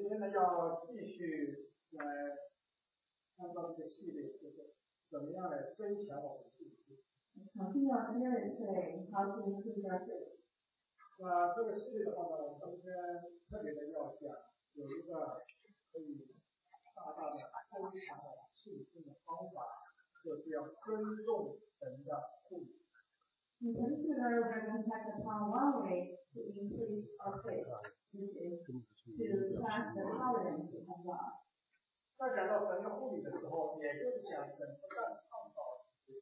今天呢要继续来按照这个系列，就是怎么样来增强我们的信心。 Continue our series today, how to increase our faith. 这个系列的话呢，我们今天特别的要讲有一个可以大大的增强我们信心的方法，就是要尊重神的护理。 In particular, we're going to touch upon one way to increase our faith, which is to trust the providence of God. 在讲到神的护理的时候，也就是讲神不但创造了世界。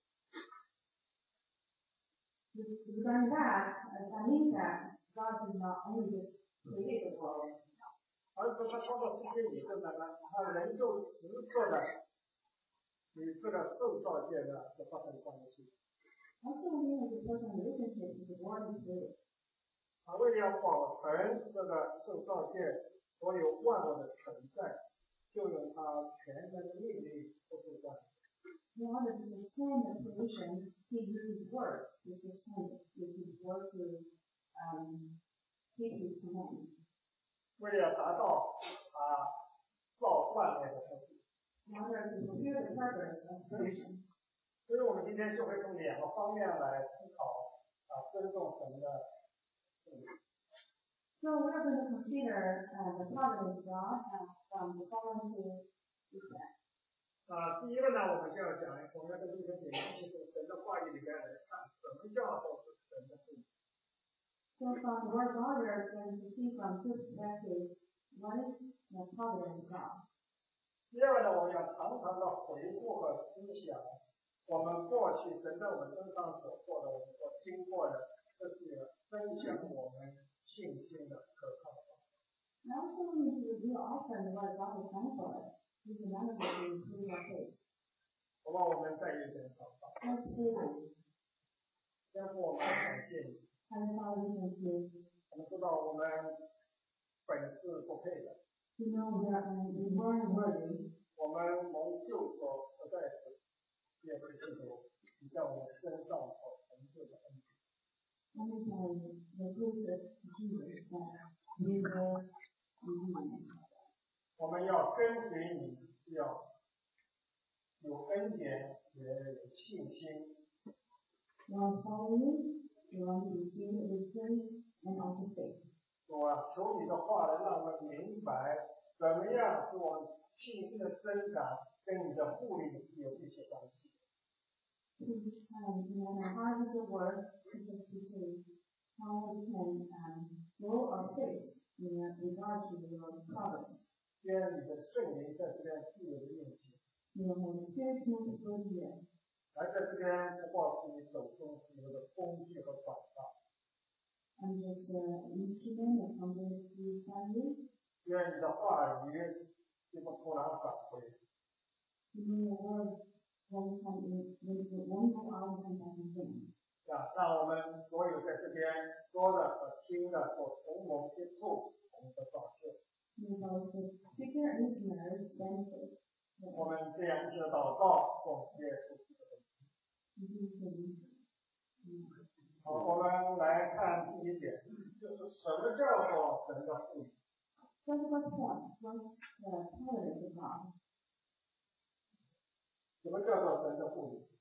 Regarding that, that means that God did not only just create the world, 而是他创造世界以后呢，他人就实质的与这个受造界呢是发生关系。 also he has a personal relationship with the world he created. 为了要保存这个受造界所有万物的存在，就用他全能的命令做出这样。 In order to sustain the creation, he used his word to sustain it, with his word to keep his command. 为了达到造万物的目的。 In order to fulfill the purpose of creation. 所以我们今天就会从两个方面来思考尊重神的护理。 So we're going to consider the providence of God from the following two respects. 第一个呢，我们就要讲，我们要跟这个点进去从神的话语里面来看，什么叫做是神的护理。 So from the word of God, we are going to see from two perspectives, what is the providence of God. 第二个呢，我们要常常的回顾和思想我们过去神在我们身上所做的，我们所经过的，这是分享我们信心的可靠的方法。 And also we need to review often what God has done for us, which is another way to improve our faith. 好吧，我们再一点祷告。 Let's pray. 天父，我们感谢你。 Heavenly Father, we thank you. 我们知道我们本是不配的。 We know we weren't worthy. 我们蒙救所实在是也是这种你在我们身上所成就的恩典。 Only by the grace of Jesus that we were redeemed. 我们要跟随你，是要有恩典，也有信心。 We want to follow you, we want to be filled with grace and also faith. 主啊，求你的话来让我们明白，怎么样使我们信心的增长跟你的护理有一些关系。 Please, how does it work because we see how we can grow our faith in regard to your providence. 愿你的圣灵在这边自由的运行。 May the Holy Spirit move through here. 来在这边不过是你手中所有的工具和管道。 And this instrument that comes beside you. 愿你的话语这个突然返回。 May your word won't go out and back again. 让我们所有在这边说的和听的所同盟接触，我们的造就。 May those speaker and listeners benefit. 我们这样子祷告，奉耶稣基督的名。好，我们来看第一点，就是什么叫做神的护理。 So the first point was the providence of God. 什么叫做神的护理？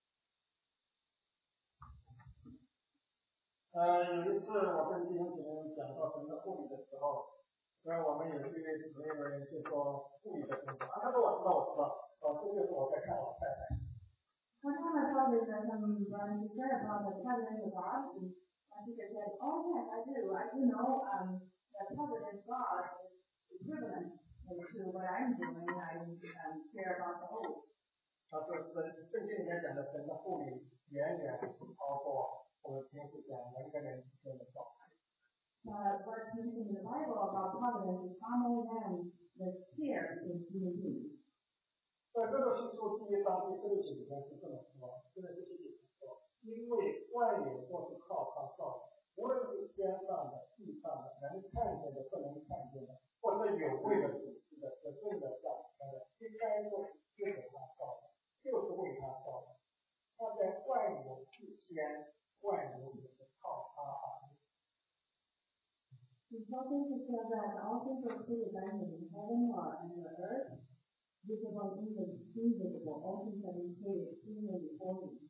有一次我跟弟兄姐妹讲到神的护理的时候，因为我们有一位姊妹就说护理的工作他说我知道，这就是我在看我太太。 One time I thought with some brothers and sisters about the providence of God, and my sister said, "Oh yes, I do know the providence of God is equivalent to what I'm doing. I care about the whole." 他说圣经里面讲的神的护理远远超过我们平时讲人跟人之间的状态。 What's mentioned in the Bible about providence is far more than the care in human beings. 在这个叙述第1章第16节里面是这么说，真的是这么说，因为万有都是靠他造的，无论是天上的、地上的，能看见的、不能看见的，或者有位的、主持的、执政的、掌权的，应该都是借着他造的，就是为他造的。他在万有之前，万有也是靠他而立。 It's also to say that all things are created by him in heaven or under the earth, visible and invisible, all things have been created, seen and before him.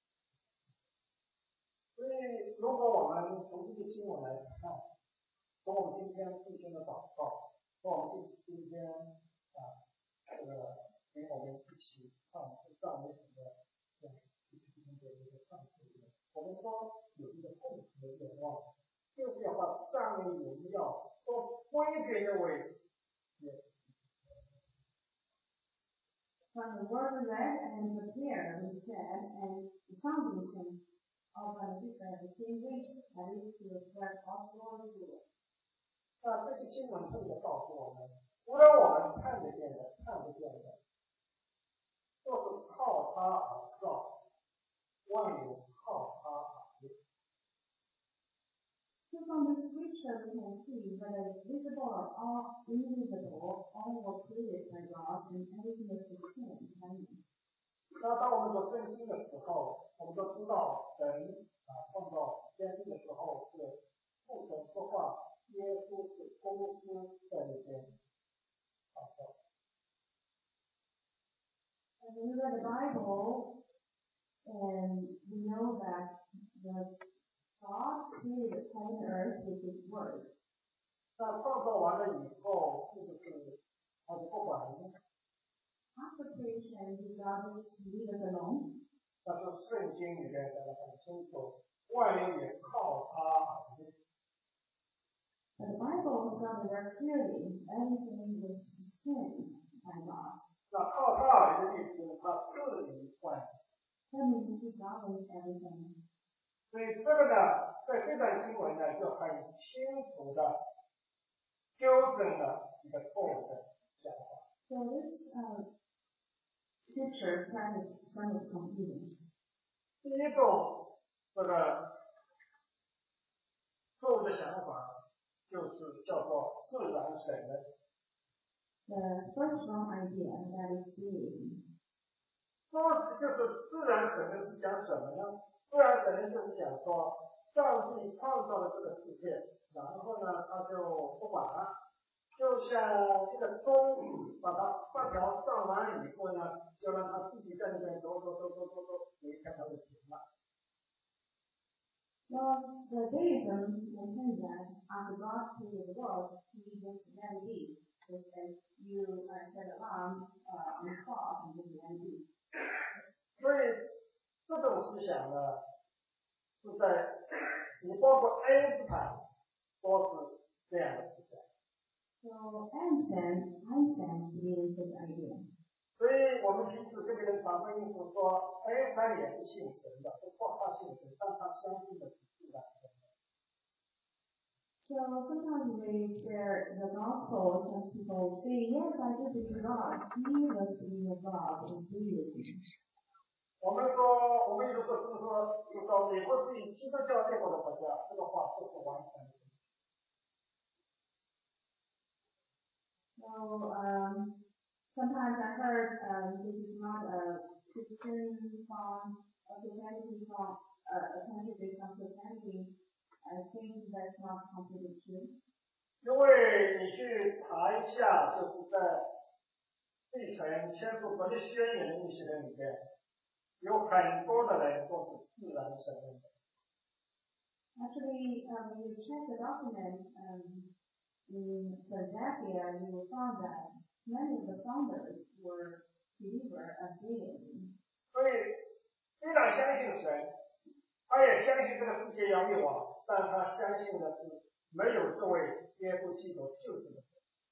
所以，如果我们从这个经文来看，从我们今天父亲的祷告，从我们今天这个给我们一起唱赞美主的这样一个唱诗里面，我们说有一个共同的愿望，就是要把赞美荣耀都归给那位耶稣。 From the word we read and the prayer we said, and the foundation of the same wish that is to reflect God's glory to us. 那这些经文特别告诉我们，无论我们看得见的、看不见的，都是靠他而造，万有靠他而立。 So from the scripture we can see whether it's visible or invisible, all were created by God and everything is sustained by Him. 那当我们读圣经的时候，我们都知道神创造天地的时候是父神说话，耶稣是公司在那边创造。 And when we read the Bible, and we know that the God created heaven and earth with His word. 那创造完了以后，是不是他就不管了呢？ After creation, He God just leave us alone. 但是圣经里面讲得很清楚，万有也靠他而立。 But the Bible tells very clearly everything was sustained by God. 那靠他而立的意思，他治理万有。 That means He governs everything. 所以这个呢，在这段经文呢，就很清楚的纠正了一个错误的想法。 So this scripture causes some confusion. 第一种这个错误的想法，就是叫做自然神论。 The first wrong idea that is deism. 说就是自然神论是讲什么呢？自然神论就是讲说，上帝创造了这个世界，然后呢，他就不管了，就像这个钟，把它发条上完以后呢，就让它自己在那边走，有一天它就停了。 Well, the deism maintains that after God created the world, He just let it be. Just as you set alarm on the clock and just let it be. 所以这种思想呢，是在你包括爱因斯坦都是这样的思想。 So Einstein believes this idea. 所以我们平时跟别人谈论意思说，爱因斯坦也是信神的，不说他信神，但他相信的是自然神。 So sometimes we share the gospel, some people say, yes, I do believe God. He was believe God in deism. 我们说，我们有个是说，就说美国是以基督教立国的国家，这个话不是完全的。 So sometimes I heard this is not a Christian from a Christianity from a country based on Christianity. I think that's not completely true. 因为你去查一下，就是在地层签署国际宣言的那些人里面，有很多的人都是自然神论的。 Actually, when you check the document in Philadelphia, you will find that many of the founders were believers of deism. 所以，虽然相信神，他也相信这个世界要灭亡，但他相信的是没有这位耶稣基督就是的。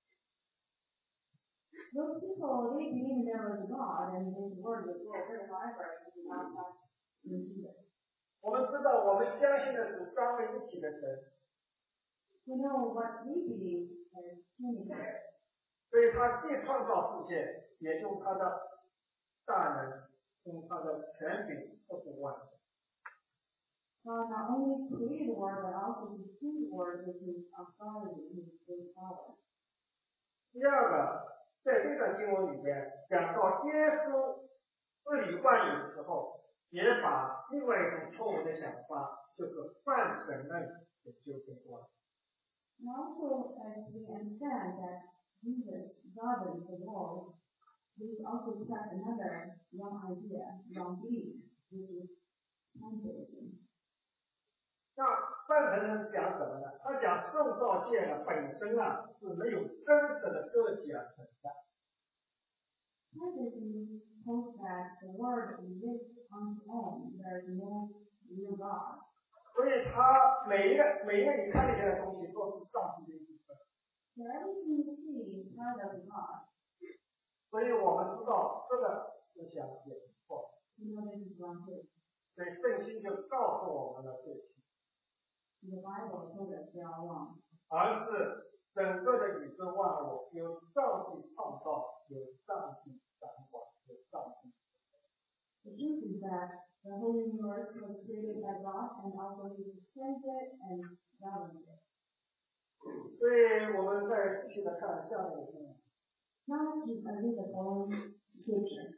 Those people, they believe there was God and His word would go very however it did not pass in Jesus. 我们知道，我们相信的是三位一体的神。 We know what we believe is Trinity. 所以他既创造世界，也用他的大能，用他的权柄托付万有。 God not only created the world, but also sustained the world with His authority, His great power. 第二个，在这段经文里边讲到耶稣治理万有的时候，也把另外一种错误的想法，就是泛神论给纠正过来。 And also, as we understand that Jesus governed the world, this also plus another wrong idea, wrong belief, which is pantheism. 那范腾呢是讲什么呢？他讲受造界呢本身啊是没有真实的个体而存在。 Pantheism holds that the world exists on its own, there is no real God. 所以他每一个你看得见的东西都是上帝的一部分。 So everything you see is part of God. 所以我们知道这个思想也是错的。 You know this is wrong too. 所以圣经就告诉我们了这些。 The Bible told us they are wrong. 而是整个的宇宙万物由上帝创造，由上帝掌管，由上帝。 The truth is that the whole universe was created by God and also He sustains it and governs it. 所以我们再继续的看下面的经文。 Now let's read the following scripture.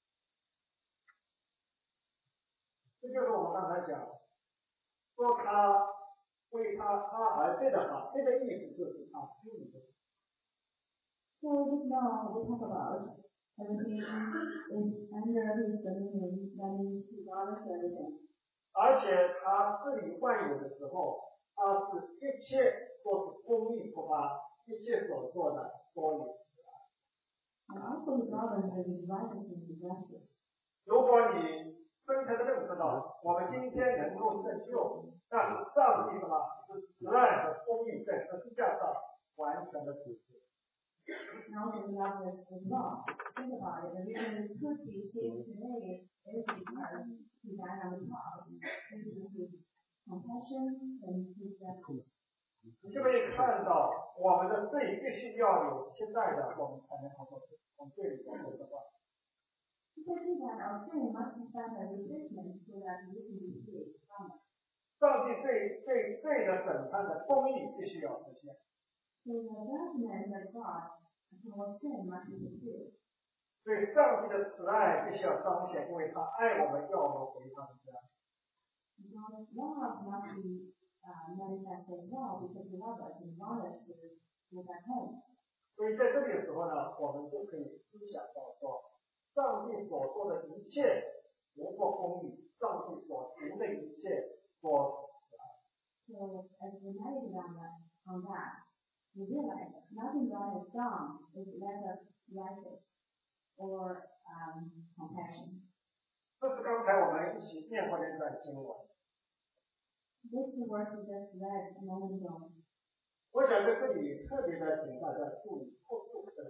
这就是我们刚才讲，说他为他而背的话，这个意思就是他心里的。 So just now we talk about everything is under His dominion, that means He governs everything. 而且他治理万有的时候，他是一切都是公义出发，一切所做的都有。 And also He governs with His righteousness and justice. 如果你深刻的认识到，我们今天能够得救，那是上帝什么？是慈爱和公义在十字架上完全的实施。 And also we have this as well. Think about it. The reason we could be saved today is because He died on the cross. This is His compassion and His justice. 你就可以看到，我们的罪必须要有期待的，我们才能够从罪里面得到。 You can see that our sin must be found a replacement so that we can be saved from it. 上帝对罪的审判的公义必须要实现。 So the judgment of God towards sin must be fulfilled. 所以上帝的慈爱必须要彰显，因为他爱我们，要我们回他的家。 God's love must be manifest as well because He loves us and wants us to go back home. 所以在这里的时候呢，我们就可以思想到说，上帝所做的一切无过公义，上帝所行的一切所慈爱。 So as we meditate on that, we realize nothing God has done is less righteous or compassion. 这是刚才我们一起念过的一段经文。 This verse we just read a moment ago. 我想在这里特别的请大家注意后述的。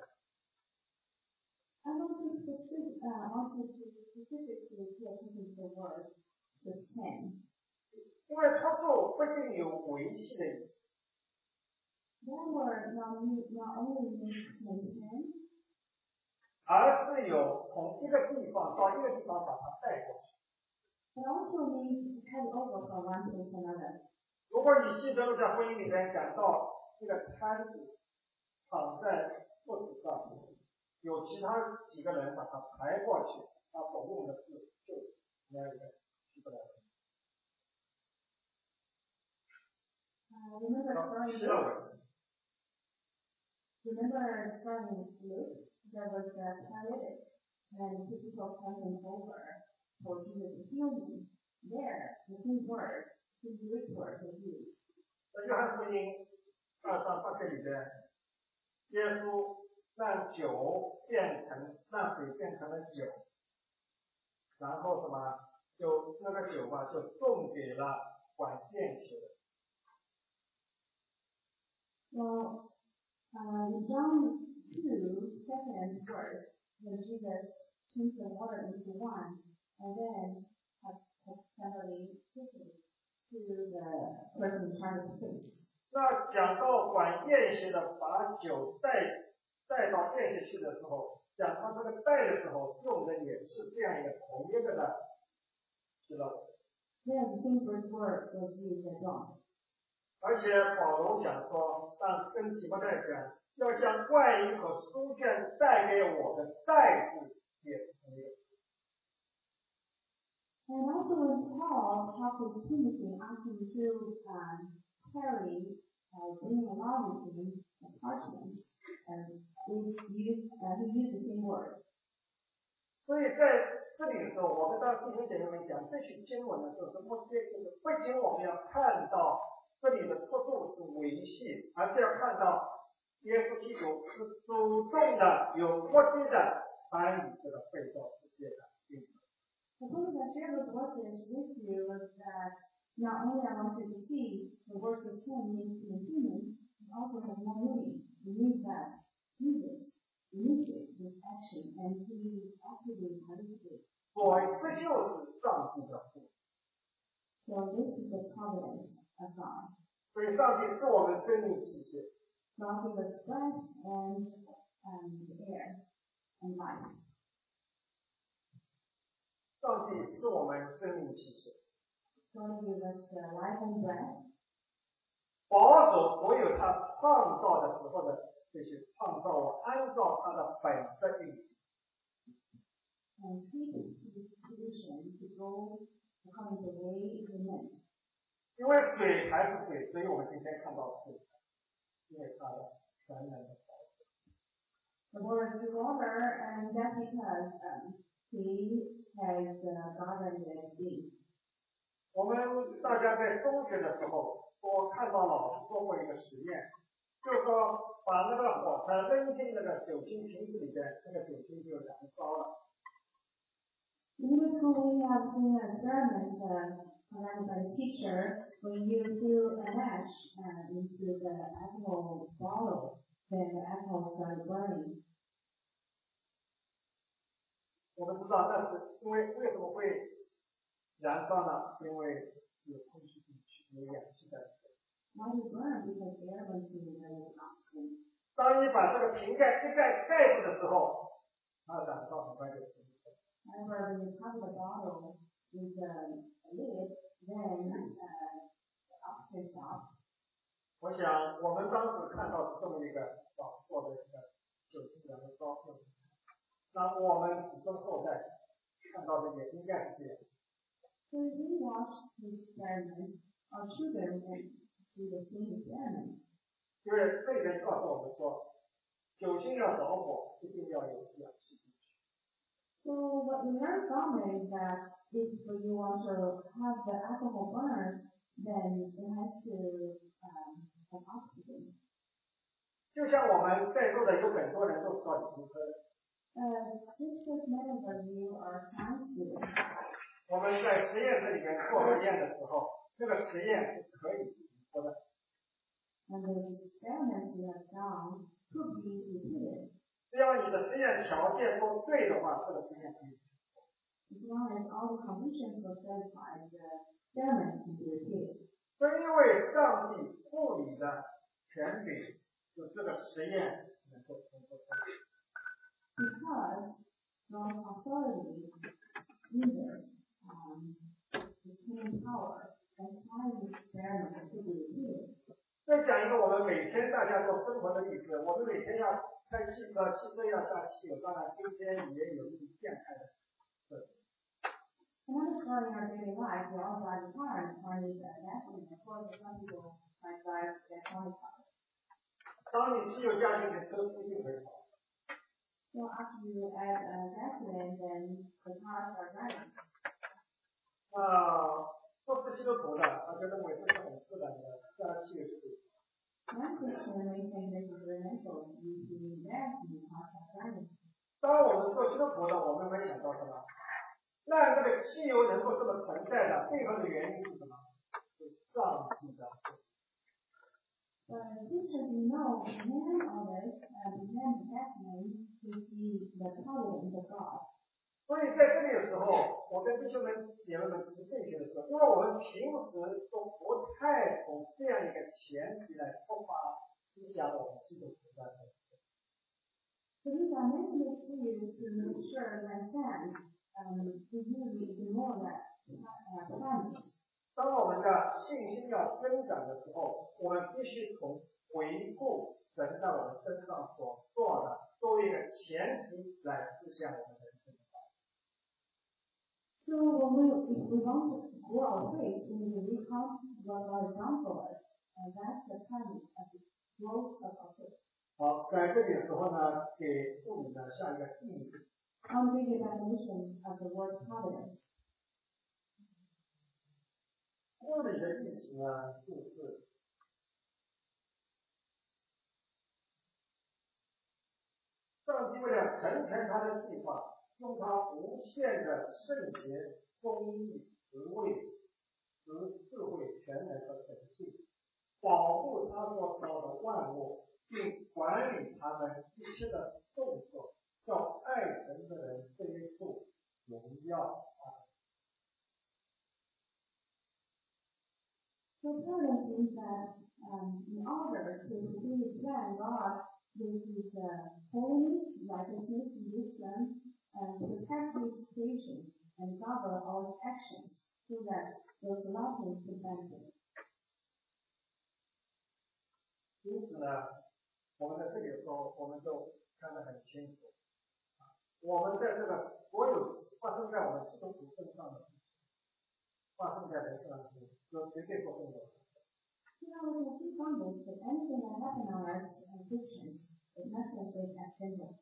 I want to specifically pay attention to the word sustain. 因为操作不仅有维系的意思。 That word not only means maintain, 而是有从一个地方到一个地方把它带过去。 it also means carry over from one place to another. 如果你记得在婚姻里面讲到这个摊子躺在桌子上，有其他几个人把它抬过去，他所用的是就那个起不来。 Remember starting Luke, there was a paralytic, and people called him over for Jesus to heal him. There, the same word, the Greek word was used. 在约翰福音2章8节里边，耶稣让水变成了酒，然后什么，就那个酒吧就送给了管宴席的。 Well, in John 2, second verse, when Jesus changed the water into wine, and then had somebody give it to the person trying to preach. 那讲到管宴席的把酒带到宴席去的时候，讲到这个带的时候，用的也是这样一个同一个的，知道的。 Yeah, the same Greek word was used as well. 而且保罗讲说，跟提摩太讲，要将外衣和书卷带给我的带子也是同一个。 And also when Paul talked with Timothy, asking him to carry bringing along with him a parchment, he used the same word. 所以在这里的时候，我跟大家弟兄姐妹们讲这些经文的时候，是不仅我们要看到这里的出处是维系，而是要看到耶稣基督是主动的、有目的的参与这个被造世界的运作。 The point that Jesus wanted us to see was that not only I want you to see the works of sin means continuance, but also have more meaning. It means that Jesus initiated this action and he actively participated. 所以这就是上帝的父。 So this is the providence of God. 所以上帝是我们生命启示。 God gave us breath and air and life. 上帝是我们生命启示。 God gave us life and breath. 保守所有他创造的时候的这些创造物，按照他的本色运行。 And keep his position to go according to the way it meant. 因为水还是水，所以我们今天看到水，因为它的全能的保守。 The water is water, and that's because he has governed it being. 我们大家在中学的时候，我看到老师做过一个实验，就是说把那个火柴扔进那个酒精瓶子里边，那个酒精就燃烧了。 In middle school, we have seen an experiment conducted by the teacher where you fill a match into the alcohol bottle, then the alcohol started burning. 我们知道那是因为什么会燃烧呢？因为有空气进去，有氧气在里面。 Why did it burn? Because air went to the oxygen. 当你把这个瓶盖一盖住的时候，它燃烧很快就停止。 However, when you cover the bottle with a lid, then the oxygen stops. 我想我们当时看到是这么一个网做的一个酒精燃烧，那我们子孙后代看到的也应该是这样。 So if we watch this experiment, our children can see the same experiment. 因为这边告诉我们说，酒精要着火，一定要有氧气进去。 So what we learn from it is that if you want to have the alcohol burn, then it has to have oxygen. 就像我们在座的有很多人都是到理工科的。 Just as many of you are science students. 我们在实验室里面做实验的时候，这个实验是可以做的。 And those experiments you have done could be repeated. 只要你的实验条件都对的话，这个实验可以。 As long as all the conditions are satisfied, the experiment can be repeated. 正因为上帝赋予的权柄，使这个实验能够成功。 Because God's authority leaders sustain power, and why the experiments to be repeated. 再讲一个我们每天大家都生活的例子，我们每天要开汽车，汽车要加汽油，当然今天也有电开的。 Another story in our daily life, we all drive a car and the car needs gasoline. Of course, some people might drive electronic cars. 当你汽油加进去，车不一定会跑。 So after you add gasoline, then the cars are driving. 不是基督徒的，他就认为这是很自然的，加汽油就可以。 Non-Christian may think this is very natural. You gas and the cars are driving. 当我们做基督徒的，我们会想到什么？那这个汽油能够这么存在的背后的原因是什么？是上帝的。 But Christians, we know, behind all this, behind the happening, we see the providence of God. 所以在这里的时候，我跟弟兄们姐妹们提这些的时候，因为我们平时都不太从这样一个前提来出发思想我们基督徒的。 The reason I mention this to you is to make sure you understand, we usually ignore that premise. 当我们的信心要增长的时候，我们必须从回顾神在我们身上所做的作为一个前提来思想我们人生的道理。 So if we want to grow our faith, we need to recount what God has done for us And that's the premise of the growth of our faith. 好，在这里的时候呢，给妇女呢下一个定义。 I'll give you a definition of the word providence. 护理的意思呢，就是上帝为了成全他的计划，用他无限的圣洁、公义、智慧、权能和诚信，保护他所造的万物，并管理他们一切的动作，叫爱神的人背负荣耀。 So providence means that in order to fulfill plan God with His holiness, righteousness, wisdom, and protect His creation and govern our actions so that there's nothing to benefit. 因此呢，我们在这里的时候，我们就看得很清楚，我们在这个所有发生在我们基督徒身上的事情，发生在人身上的事情，都绝对不跟我。 We can see from this that anything that happens to us as Christians is nothing but accidental.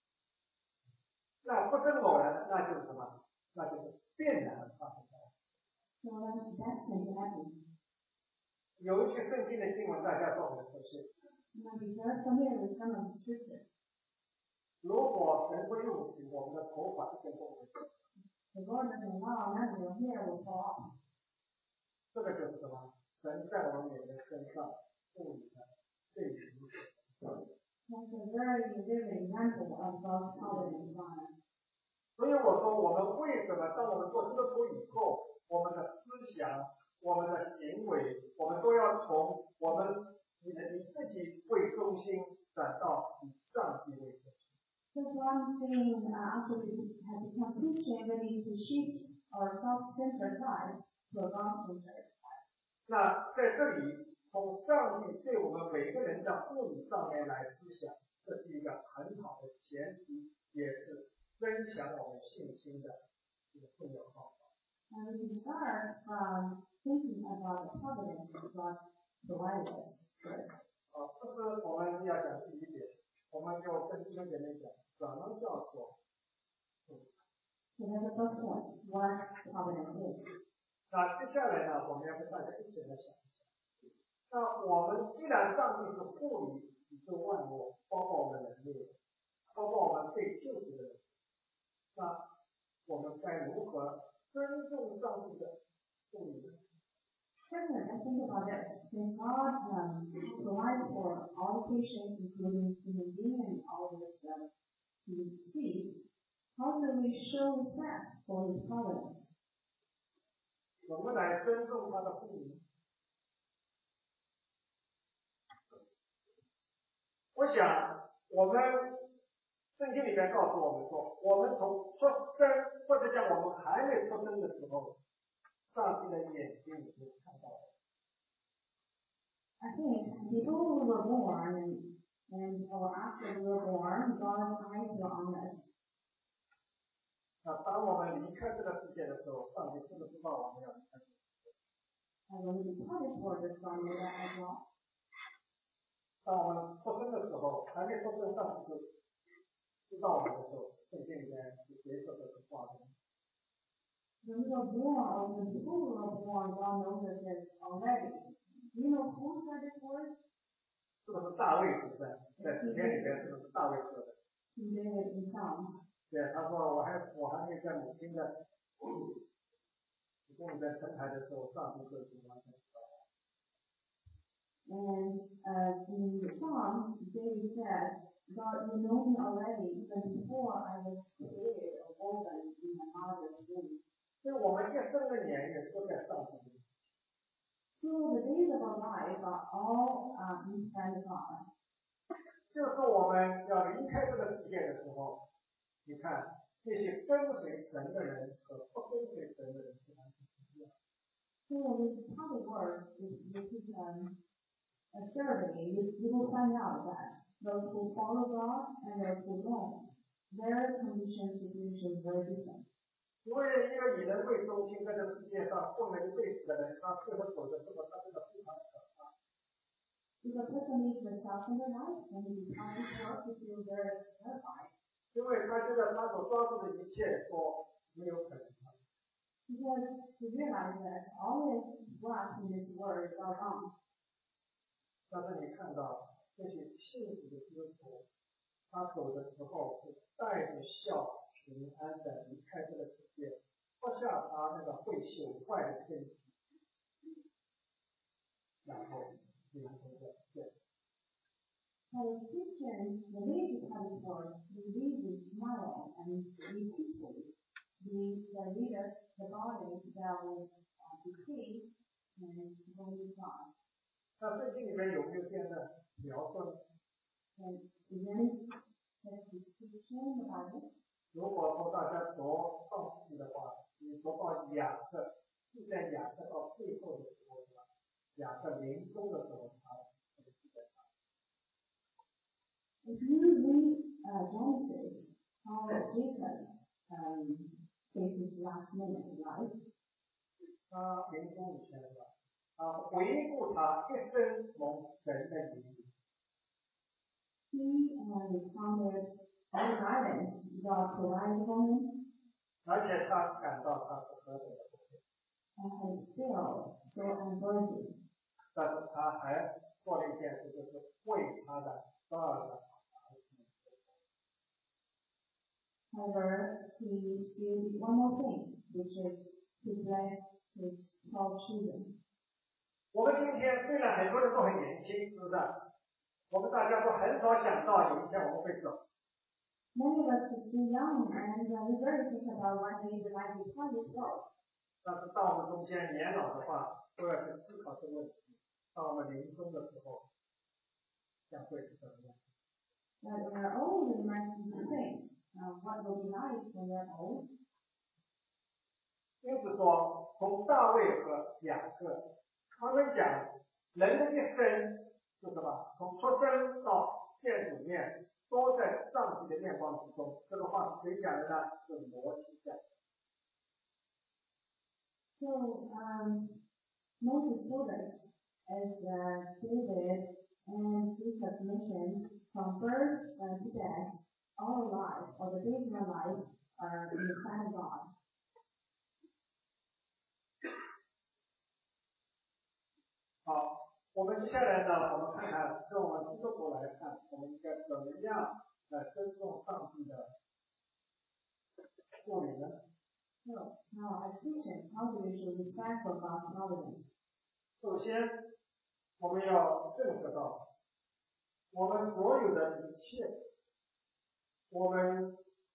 那不是偶然，那就是什么？那就是必然发生的。 So that's destined to happen. 有一些圣经的经文，大家都很熟悉。 You might be very familiar with some of the scriptures. 如果神不允许，我们的头发一根都不会掉。 The Lord doesn't allow none of your hair will fall off. 这个就是什么？神在我们每个人身上赋予的最平等。 That's a very vivid example of God's providence on us. 所以我说，我们为什么当我们做基督徒以后，我们的思想、我们的行为，我们都要从我们以自己为中心，转到以上帝为中心。 That's why I'm saying after we have become Christian, we need to shift our self-centered life to a God-centered. 那在这里，从上帝对我们每个人的赋予上面来思想，这是一个很好的前提，也是增强我们信心的一个重要方法。 And we can start from thinking about the providence God provided us first. 这是我们要讲第一点，我们就跟弟兄姐妹讲，怎么叫做。 So that's the first point, what providence is. 那接下来呢，我们要跟大家一起来想一想。那我们既然上帝是赋予宇宙万物，包括我们人类，包括我们被救赎的人，那我们该如何尊重上帝的赋予呢？ Second, let's think about this. Since God provides for all creation, including human beings and all this He sees, how do we show respect for His providence? 我们来尊重他的赋予。我想，我们圣经里面告诉我们说，我们从出生或者讲我们还没出生的时候，上帝的眼睛已经看到了。 I think before we were born or after we were born, God's eyes were on us. 当我们离开这个世界的时候，上帝知不知道我们要离开这个世界？ And when we depart this world, the Son knew that as well. 当我们出生的时候，还没出生，上帝就知道我们的时候，圣经里面就结束这个话题。 When we were born, or when before we were born, God knows us already. Do you know who said this word? 这个是大卫说的，在诗篇里面，这个是大卫说的。 King David in Psalms. 对，他说我还没在母亲的子宫在生孩的时候，上帝就已经完全知道了。 And in the Psalms, David says, God, you know me already, even before I was created or born in my mother's womb. 所以我们一生的年月都在上帝里。 So the days of our life are all in front of God. 就是我们要离开这个世界的时候，你看那些跟随神的人和不跟随神的人是完全不一样。 So with how it works, if you take a survey, you will find out that those who follow God and those who don't, their conditions, situations are very different. 因为一个以人为中心，在这个世界上混了一辈子的人，他最后走的时候，他真的非常可怕。 If a person needs a shelter in their life, then it becomes work to feel very terrified. 因为他觉得他所抓住的一切都没有可能。 Because he realized that all his works in this world are wrong. 但是你看到这些幸福的基督徒，他走的时候是带着笑平安的离开这个世界，脱下他那个会朽坏的身体，然后离开这个世界。 But as Christians, the way to cut his word, we live with smile and live peacefully. We lead the body that will decay and go with God. 那圣经里面有没有这样的描述呢？ And then there's description in the Bible. 如果说大家读创世纪的话，你读到雅各，是在雅各到最后的时候，是吧？雅各临终的时候，他记得他。 If you read Genesis, how Jacob faces last minute in life, 他临终以前是吧？回顾他一生蒙神的引领。 he recounted all the guidance God provided for him, 而且他感到他是何等的不配， and he felt so unworthy. 但是他还做了一件事，就是为他的12个儿子。 However, he still did one more thing, which is to bless his 12 children. 我们今天虽然很多人都很年轻，是不是？我们大家都很少想到有一天我们会走。 Many of us are still young, and we rarely think about one day we might become this world. 但是到我们中间年老的话，都要去思考这个问题。到我们临终的时候，将会是怎么样？ But when we're old, we might need to think, what will be like when we're old? 因此说，从大卫和雅各，他们讲人的一生是什么？从出生到见主面，都在上帝的面光之中。这个话谁讲的呢？是摩西讲的。 So, Moses told us, as David and Jacob mentioned, from birth to death, our life, or the days of our life, are in the sight of God. 好，我们接下来呢，我们看看从我们基督徒来看，我们应该怎么样来尊重上帝的赋予呢？ So, now as Christians, how do we show respect for God's providence? 首先，我们要认识到，我们所有的一切，我们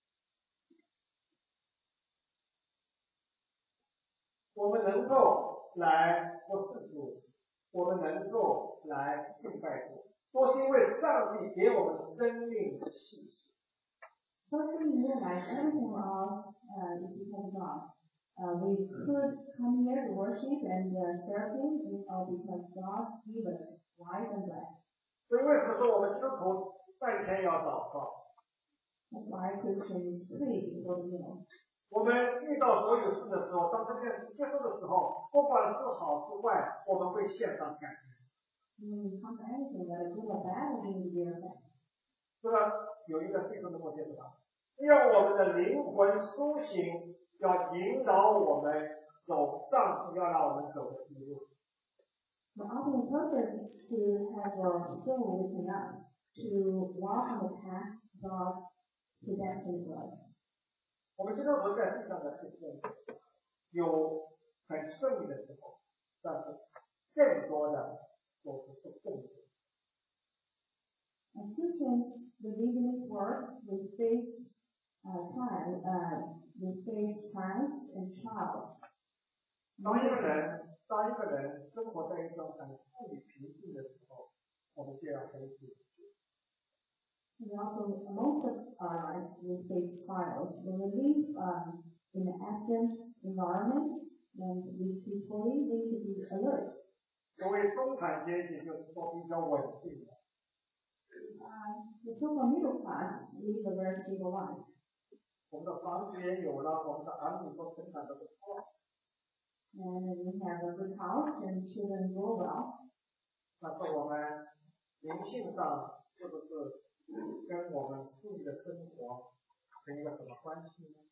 能够来服侍主，我们能够来敬拜主，都是因为上帝给我们生命的气息。 First, we realize everything else is because of God. We could come here to worship and serve Him is all because God gave us life and breath. 所以为什么说我们基督徒饭前要祷告？ That's why Christians pray before the meal. 我们遇到所有事的时候，当这件事结束的时候，不管是好是坏，我们会献上感恩。 When we come to anything, whether good or bad, we need to give thanks. 这个有一个最终的目的是吧？要我们的灵魂苏醒，要引导我们走上帝要让我们走的道路。 The ultimate purpose is to have our soul waken up, to walk on the path God predestined for us. 我们基督徒在地上的事情有很顺利的时候，但是更多的都是不顺利的。 As Christians, we live in this world, we face trials and trials. 当一个人生活在一种很富裕平静的时候，我们就要很警觉。 And also, most of our life, we face trials. When we live in an affluent environment and live peacefully, we need to be alert. 所谓中产阶级就是说比较稳定的。 The so-called middle class live a very stable life. 我们的房子也有了，我们的儿女都成长得不错。 And we have a good house and children grow well. 但是我们灵性上是不是跟我们自己的生活成一个什么关系呢？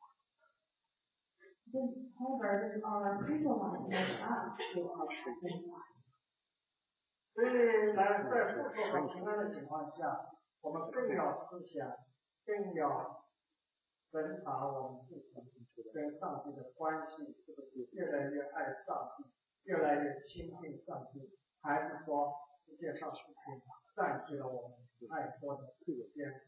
However, does our spiritual life measure up to our spiritual life? 所以在富足和平安的情况下，我们更要思想，更要审查我们自己跟上帝的关系是不是越来越爱上帝，越来越亲近上帝，还是说世界上事情占据了我们太多的时间。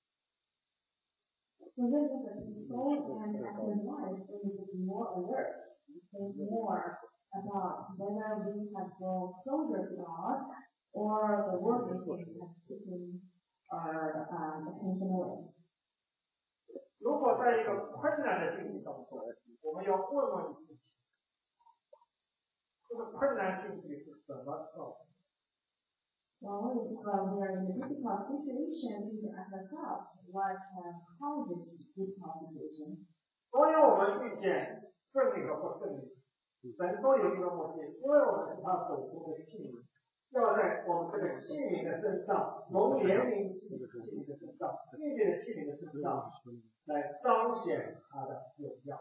So living a peaceful and active life, we need to be more alert, think more about whether we have grown closer to God or the worldly things have taken our attention away. 如果在一个困难的境地当中，我们要问问自己，这个困难境地是怎么造成的？ Well, if we are in a difficult situation, we need to ask ourselves what caused this difficult situation. 所以我们遇见顺利和不顺利，神都有一个目的，因为我们是他手中的器皿，要在我们这个器皿的身上，从怜悯器皿的身上，遇见器皿的身上，来彰显他的荣耀。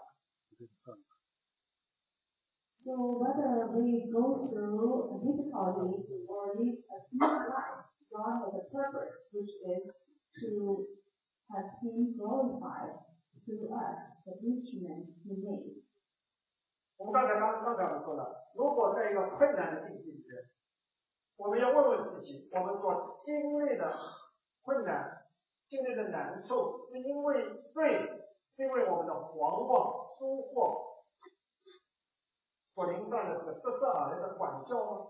So whether we go through a difficulty or live a peaceful life, God has a purpose, which is to have Him glorified through us, the instrument He made. 我们刚才我们说了，如果在一个困难的境地里面，我们要问问自己，我们所经历的困难、经历的难处，是因为罪，是因为我们的狂妄、疏忽所临上的这个自自而然的管教吗？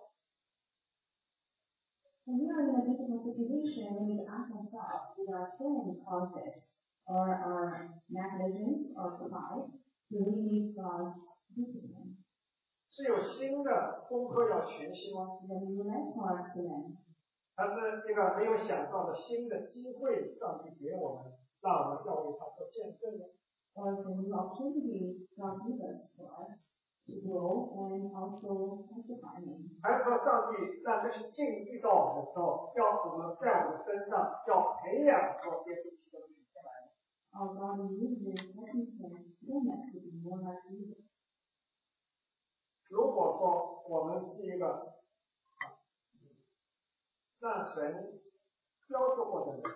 When we are in a difficult situation, we need to ask ourselves, did our sin cause this, or our negligence or pride? Do we need God's discipline? 是有新的功课要学习吗？ Then we let our sin. 还是这个没有想到的新的机会，上帝给我们，让我们要为他做见证呢？ Or is a new opportunity God gives us for us to grow and also testify Him? 还是说上帝让这些境遇到我们的时候，要我们在我们身上要培养出耶稣基督的品格来呢？ Or God uses circumstances to train us to be more like Jesus. 如果说我们是一个让神雕塑过的人，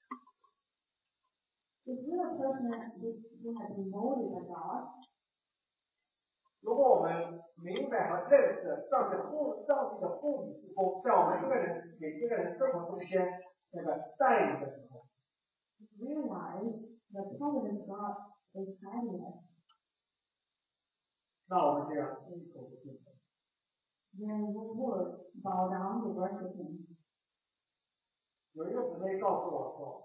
If we're a person who has been molded by God, 如果我们明白和认识上帝的护理之功，在我们每一个人生活中间那个带领的时候， realize the providence of God is guiding us, 那我们就要低头敬拜。 then we would bow down to worship Him. 有一个姊妹告诉我说，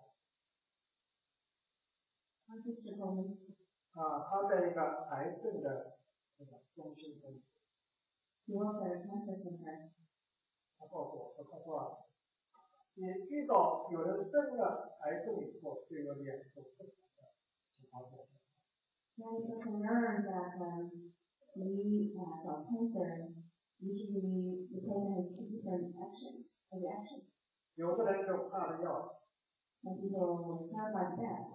Our sister told me 她在一个癌症的那个中心工作， she works at a cancer center. 她告诉我，她说你遇到有人生了癌症以后，就有脸色不好的情况下。 When a person learns that he got cancer, usually the person has two different reactions. 有的人就怕的要死， Some people will start by death.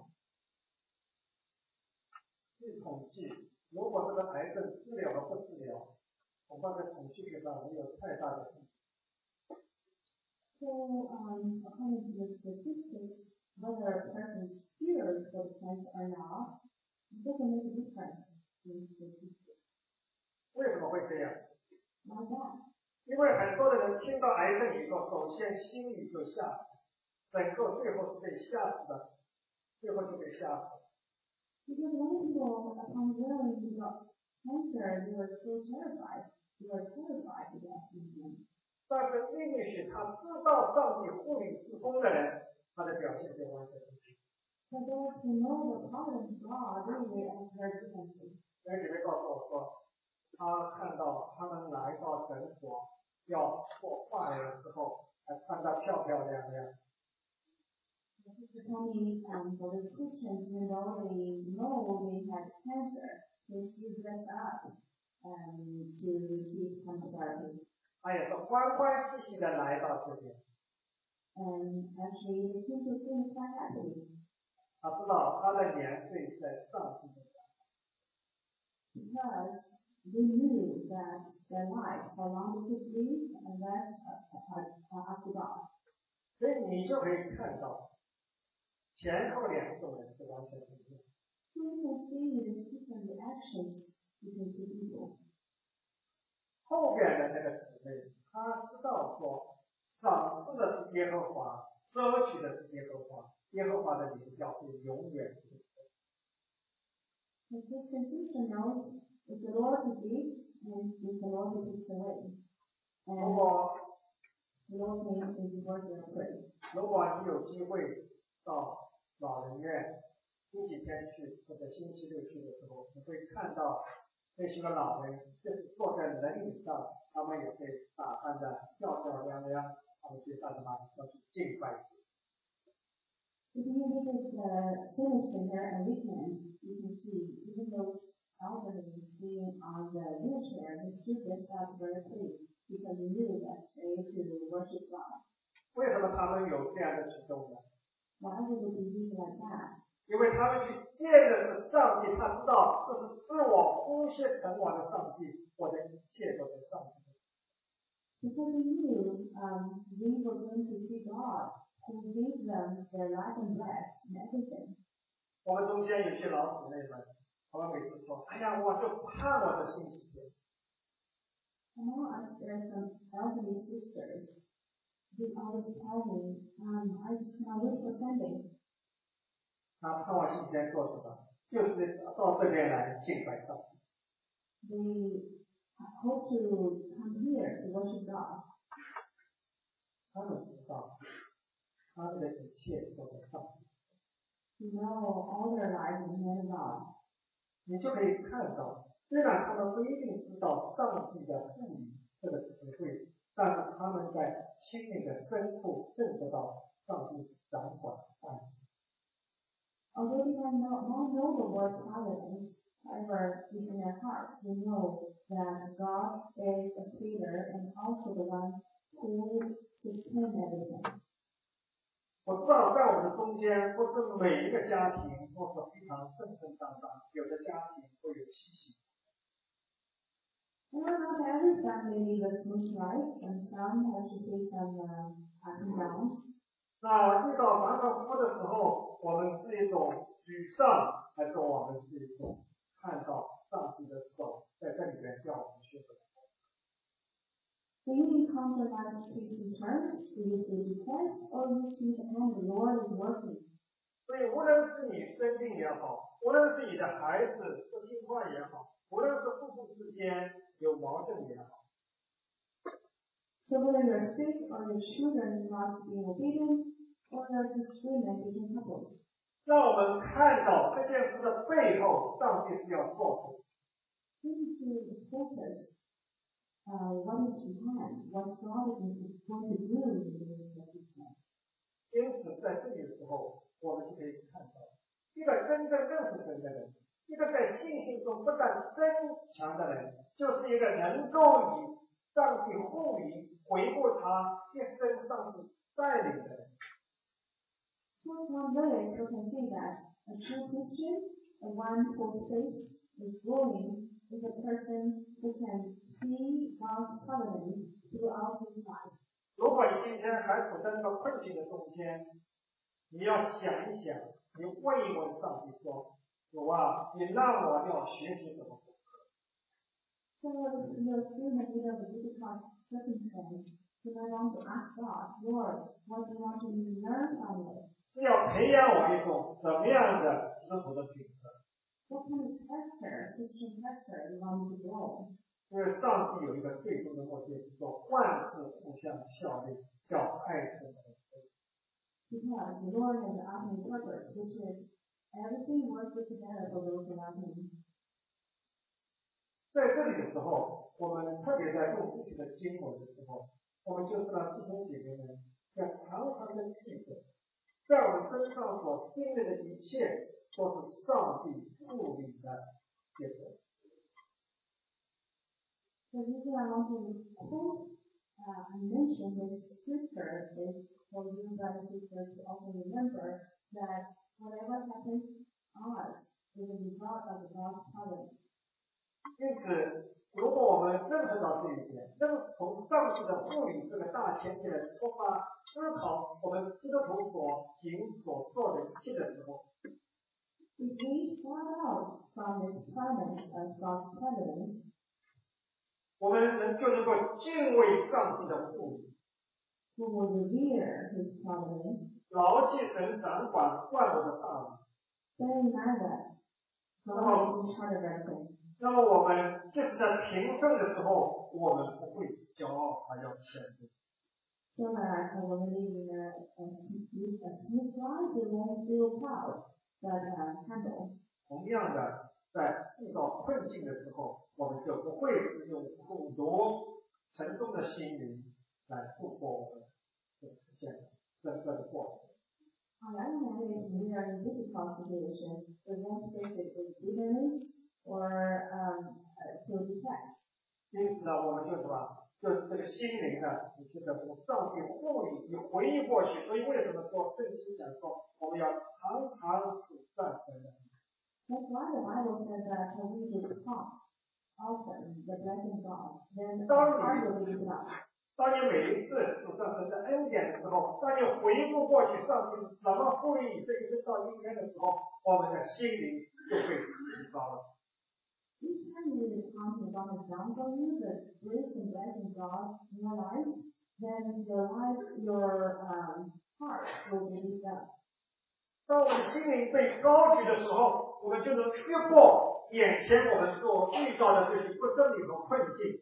据统计，如果这个癌症治疗和不治疗，恐怕在统计学上没有太大的意义。 So, according to the statistics, whether a person is cured for the cancer or not, it doesn't make a difference in statistics. 为什么会这样？ Why that? 因为很多的人听到癌症以后，首先心里就吓死，整个最后是被吓死的，最后就被吓死了。 Because many people, upon hearing you got cancer, you were so terrified. You were terrified to get treatment. 但是另一些他知道上帝护理之功的人，他的表现就完全不同。 But those who know the providence of God, they will act very differently. 那个姐妹告诉我说，她看到他们来到诊所要做化疗的时候，还穿得漂漂亮亮。 The sister told me for these Christians, even though they know they had cancer, they still dress up to receive chemotherapy. 他也是欢欢喜喜的来到这边。 And actually, the people seem quite happy. 他知道他的年岁在上帝的掌握。 Because they knew that their life, how long it could be, and that's up to God. 所以你就可以看到前后两种人是完全不一样。 So you can see the different reactions between two people. 后边的那个姊妹，她知道说，赏赐的是耶和华，收取的是耶和华，耶和华的名叫是永远的。 The Christian sister knows it's the Lord who gives and it's the Lord who takes away. 如 And 果 the Lord's name is worthy of praise. 如果你有机会到老人院星期天去或者星期六去的时候，你会看到那些个老人就是坐在轮椅上，他们也会打扮的漂漂亮亮，他们去干什么？要去敬拜。 If you visit the service center a weekend, you can see even those elderly being on the wheelchair, they still dressed up very clean because they knew that's the way to worship God. 为什么他们有这样的举动呢？ Why would they behave like that? 因为他们去见的是上帝，他知道这是自我呼吸成我的上帝，我的一切都是上帝的。 Because they knew they were going to see God who gave them their life and breath and everything. 我们中间有些老姊妹们，他们每次说：“哎呀，我就盼我的星期天。” Among us, there are some elderly sisters who always tell me, I just cannot wait for Sunday. 那盼望星期天做什么？就是到这边来敬拜上帝。 They hope to come here to worship God. 他们知道，他们的一切都在上帝。 To know all their life in the hand of God. 你就可以看到，虽然他们不一定知道上帝的赋予这个词汇，但是他们在心灵的深处认识到上帝掌管万物。 Although they might not know the word providence, however, within their hearts, they know that God is the creator and also the one who sustains everything. 我知道在我们中间，不是每一个家庭都是非常顺顺当当，有的家庭会有稀奇。 Well, not every family lives a smooth life, and some has to face some ups and downs. 那遇到反反复复的时候，我们是一种沮丧，还是我们是一种看到上帝的手在这里面叫我们学什么？ When you encounter life's twists and turns, do you feel depressed or you see the hand of the Lord is working? 所以，无论是你生病也好，无论是你的孩子不听话也好，无论是夫妇之间有矛盾也好， So whether you're sick or your children not being obedient, or you're disagreement between couples, 让我们看到这件事的背后，上帝是要做的。 we need to focus what is behind, what God is going to do in this circumstance. 因此，在这个时候，我们就可以看到，一个真正认识神的人，一个在信心中不断增强的人，就是一个能够以上帝护理回顾他一生上帝带领的人。 So from this, we can see that a true Christian, the one whose faith is growing, is a person who can see God's covenant throughout his life. 如果你今天还处在这个困境的中间，你要想一想，你问一问上帝说：“主啊，你让我要学习什么？” So if you're still in the middle of a difficult circumstance, you might want to ask God, Lord, what do you want me to learn from this? 是要培养我一种怎么样的知足的品格？ What kind of character, Christian character, you want me to grow? 因为上帝有一个最终的目的，是说万事互相效力，叫爱神同归。 Because the Lord has an ultimate purpose, which is everything works together for those who love Him. 在这里的时候，我们特别在用自己的经文的时候，我们就是让弟兄姐妹们要常常的记得，在我们身上所经历的一切，都是上帝赋予的结果。 So usually I want to quote I mentioned this scripture is for you brothers and sisters to also remember that whatever happens to us is a result of God's providence. 因此，如果我们认识到这一点，那么从上帝的赋予这个大前提来出发思考我们基督徒所行所做的一切的时候， If we start out from this premise of God's providence, 我们就能够敬畏上帝的赋予， we will revere His providence, 牢记神掌管万物的大能。 bear in mind that God is in charge of everything. 那么我们即使在平顺的时候，我们不会骄傲，而要谦卑。 So that when we live in a smooth life, we won't feel proud, but humble. 同样的，在遇到困境的时候，我们就不会使用苦毒沉重的心灵来度过我们所实现的整个的过程。 On the other hand, if we are in a difficult situation, we won't face it with bitterness or feel depressed. 因此呢，我们就什么？就是这个心灵呢，你觉得从上帝赋予，你回忆过去。所以为什么说圣经讲说，我们要常常数算神的？ That's why the Bible says that when we recall often the blessing of God, then our heart will be lifted up. 当你每一次数算神的恩典的时候，当你回顾过去上帝怎么赋予你这一生到今天的时候，我们的心灵就会提高了。 Each time you recount about example you the grace and blessing of God in your life, then your heart will be lifted up. 当我们心灵被高举的时候，我们就能越过眼前我们所遇到的这些不真理和困境。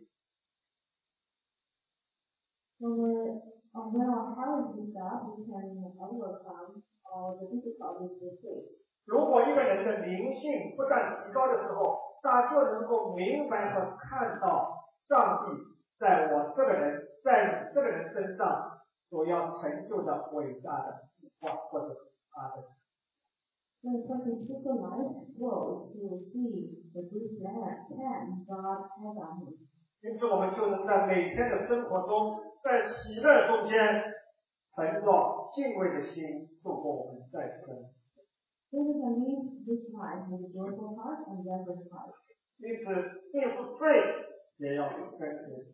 When our heart is lifted up, we can overcome all the difficulties we face. 如果一个人的灵性不断提高的时候，他就能够明白和看到上帝在我这个人，在你这个人身上所要成就的伟大的计划或者他的。 When a person's spiritual life grows, he will see the good plan God has on him. 因此，我们就能在每天的生活中，在喜乐中间，存着敬畏的心度过我们在世的人。 So we can live this life with a joyful heart and reverent heart. 因此，对付罪也要跟随。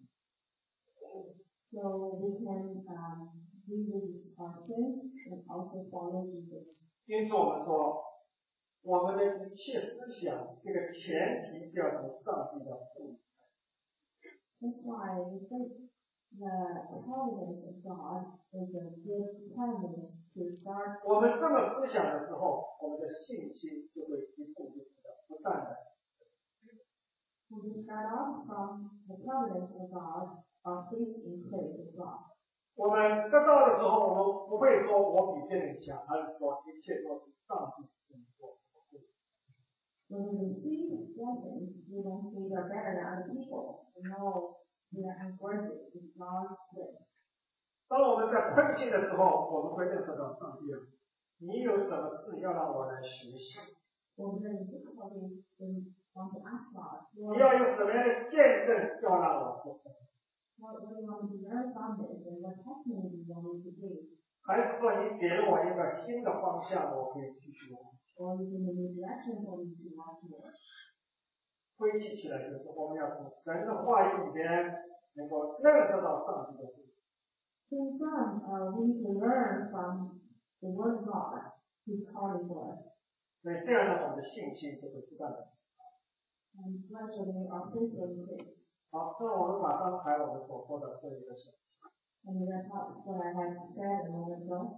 So we can deal with our sins and also follow Jesus. 因此，我们说，我们的一切思想，这个前提就要从上帝的赋予。 That's why we think the providence of God is a good premise to start. 我们这么思想的时候，我们的信心就会一步一步的不断的。 When we start off from the providence of God, our faith increases as well. 我们得到的时候，我们不会说我比别人强，而是说一切都是上帝给你做。 When we receive blessings, we don't say we're better than other people. We know we are unworthy. It's God's grace. 当我们在困境的时候，我们会认识到上帝，你有什么事要让我来学习？ When we're in difficulty, we want to ask God, 你要有什么样的见证要让我做？ what do you want to learn from this and what testimony do you want me to do? 还是说你给了我一个新的方向，我可以继续往？ Or you give me a new direction for me to walk towards? 归结起来就是我们要从神的话语里边能够认识到上帝的话。 In sum, we need to learn from the Word of God, His calling for us. 所以这样呢，我们的信心就会不断的。 And gradually our faith will increase. 好，那我们把刚才我们所说的做一个小。 And that's what I had said a moment ago.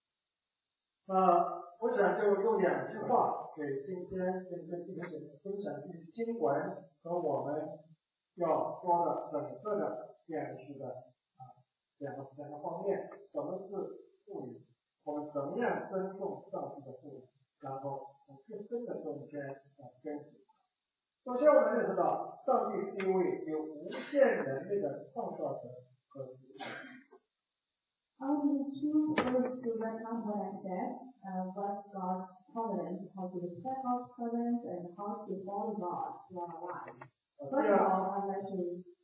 我想就用2句话给今天跟弟兄姐妹分享这些经文和我们要说的整个的这样去的两个方面。什么是赋予？我们怎么样尊重上帝的赋予？然后从自身的中间跟随。首先，我们认识到上帝是一位有无限能力的创造者和主宰。 Out of these two words to reckon what I said, what's God's providence, how to respect God's providence, and how to follow God through our life. First of all, I'd like to